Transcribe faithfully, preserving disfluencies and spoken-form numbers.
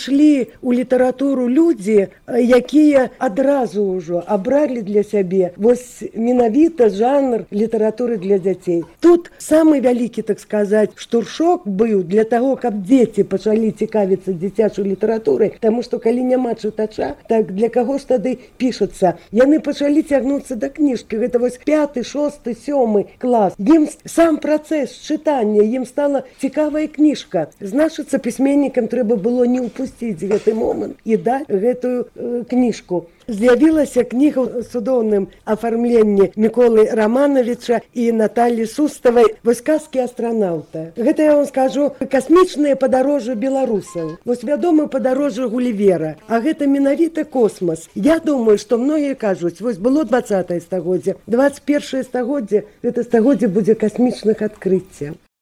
прыйшлі ў літаратуру людзі, якія адразу ўжо абралі для сябе вось менавіта жанр літаратуры для дзяцей. Тут самы вялікі, так сказаць, штуршок быў для таго, каб дзеці пачалі цікавіцца дзіцячай літаратурай, таму што калі няма чытача, так для каго ж тады пішацца? Яны пачалі цягнуцца да кніжкі. Гэта вось пяты, шосты, сёмы клас. Ім сам працэс чытання, ім стала цікавая кніжка. Значыцца, пісьменнікам трэба было не ўпусціць гэты момант і даць гэтую э, кніжку. З'явілася кніга ў цудоўным афармленні Міколы Рамановича і Наталі Суставай «Вось казкі астранаўта». Гэта, я вам скажу, касмічныя падарожжы беларусаў. Вось вядомы падарожжа Гулівера, а гэта менавіта космас. Я думаю, што многія кажуць, вось было дваццатае стагоддзе, дваццаць першае стагоддзе, гэта стагоддзе будзе касмічных адкрыццяў.